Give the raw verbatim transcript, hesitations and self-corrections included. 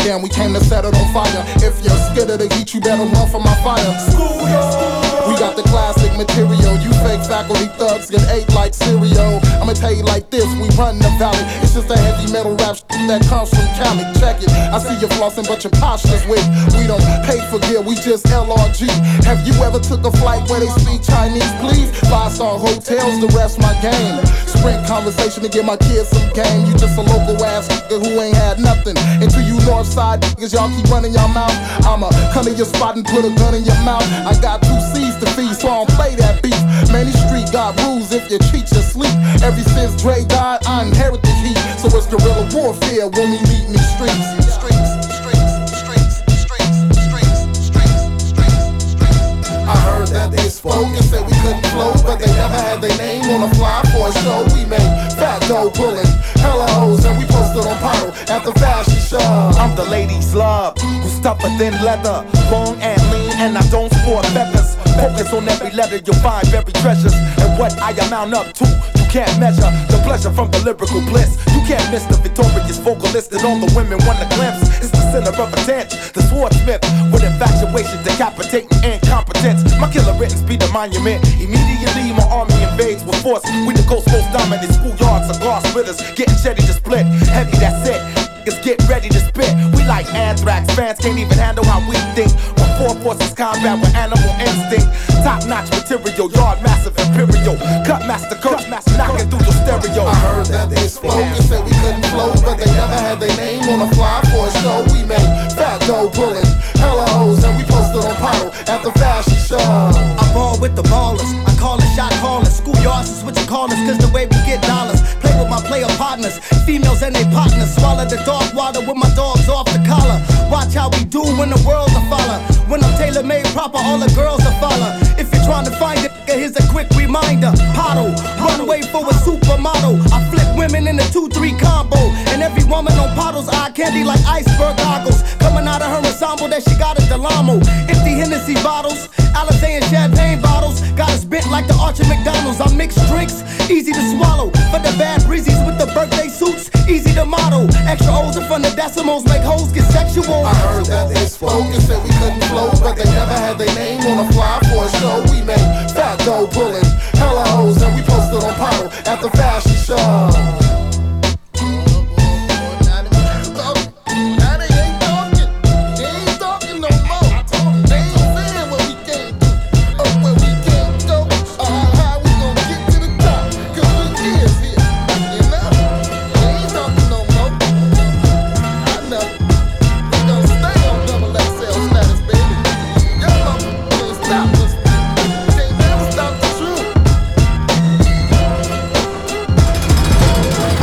Damn, we came to set it on fire. If you're scared of the heat, you better run from my fire. We got the classic material. You fake faculty thugs get ate like cereal. I'ma tell you like this, we run the valley. It's just a heavy metal rap shit that comes from Cali. Check it, I see you flossing but your posture's weak. We don't pay for gear, we just L R G. Have you ever took a flight where they speak Chinese, please? Five-star hotels, the rest my game. Sprint conversation to get my kids some game. You just a local ass nigga who ain't had nothing. Until you north side niggas, y'all keep running your mouth. I'ma come to your spot and put a gun in your mouth. I got two C's to feed, so I don't play that beef. Man, these street got rules, if you cheat, you sleep. Ever since Dre died, I inherit the heat. So it's guerrilla warfare when we meet in these streets. Streets, streets, streets, streets, streets, streets, streets, streets. I heard that they spoke and said we couldn't flow, but they never had their name on a fly for a show. We made fat dough pulling hella hoes and we posted on Paro at the fashion show. I'm the ladies' love, who's tougher than leather, long and lean, and I don't sport feathers. Focus on every letter, you'll find buried treasures. And what I amount up to, you can't measure the pleasure from the lyrical bliss. You can't miss the victorious vocalist that all the women want to glimpse. It's the center of attention, the swordsmith with infatuation, decapitating incompetence. My killer written speed a monument. Immediately my army invades with force. We the coast most dominant schoolyards of glass splitters, getting ready to split. Heavy, that's it. Niggas get ready to spit. We like anthrax, fans can't even handle how we think. When four forces combat with animal instinct. Top notch material, yard massive imperial. Cut master curse, master knocking through the stereo. I heard that they spoke and said we couldn't flow, but they never had their name on a fly for a show. We made fat dough pulling hella hoes and we posted on Paro at the fashion show. I ball with the ballers, I call it shot callers. Schoolyards is what you call us, cause the way we get dollars. Play with my player partners, females and they partners. Swallow the dark water with my dogs off the collar. Watch how we do when the world's a follow. When I'm tailor-made proper, all the girls are follow. If you're trying to find it, here's a quick reminder. Potto, runway for a supermodel. I flip women in a two three combo. And every woman on Potto's eye candy like iceberg goggles. Coming out of her ensemble that she got at Delamo. Empty Hennessy bottles, Alizé and champagne bottles. Got us bent like the Arch of McDonald's. I mix drinks, easy to swallow. For the bad breezies with the birthday suits, easy to model. Extra O's in front of decimals make hoes get sexual. I heard that they spoke and said we couldn't flow, but they never had their name